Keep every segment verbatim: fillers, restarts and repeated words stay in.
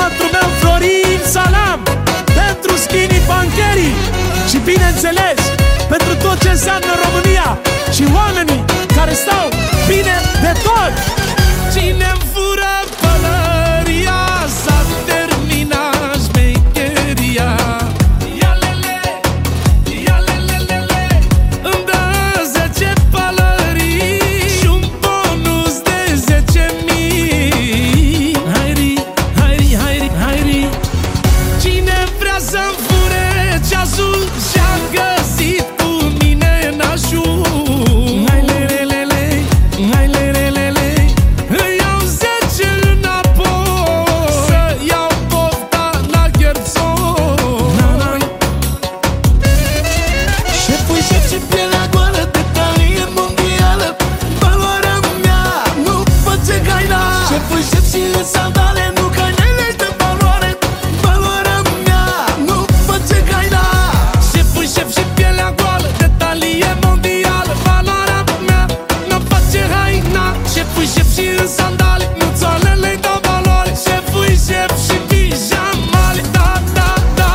băiatul meu Florin Salam, pentru skinny bancherii și bineînțeles pentru tot ce înseamnă România și oamenii care stau bine de tot. Cine-mi fură pălăria, s-a terminat șmecheria. Ia-lele, ia-lele-lele, îmi dă zece pălării și un bonus de zece mii. Hairi, hairi, hairi, hairi. Cine vrea să-mi fure ceasul și-a găsit cu mine nașul. Sandale, nu canele de valoare, valoarea mea nu face gaina. Șeful șef și pielea goală, de talie mondială, valoarea mea nu face haina. Șeful șef și în sandale, nu țoalele dau valoare. Șeful șef și pijamale, da, da, da.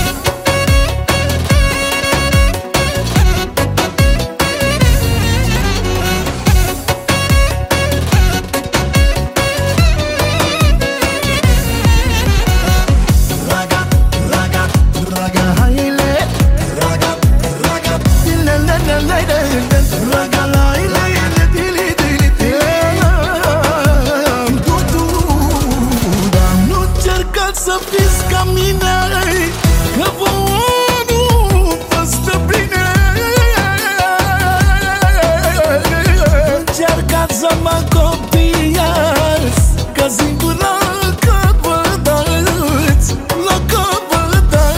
Să fiți ca mine, că vouă nu vă stă bine. Încercați să mă copiați, că singur la că vă dați, la că vă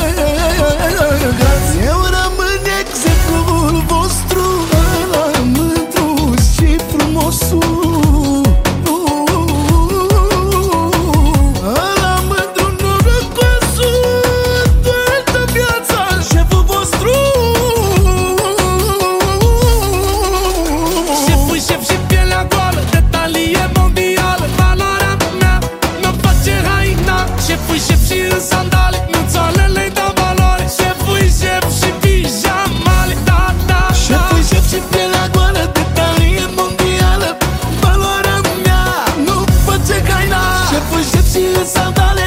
dați. Eu rămân exemplul vostru, ăla mândru și frumosul. Șeful șef și în sandale, nu țoalele dau valoare. Șeful șef și pijamale, da, da, da. Șeful șef și pielea goală, de talie mondială, valoarea mea nu face gaina. Șeful șef și în sandale,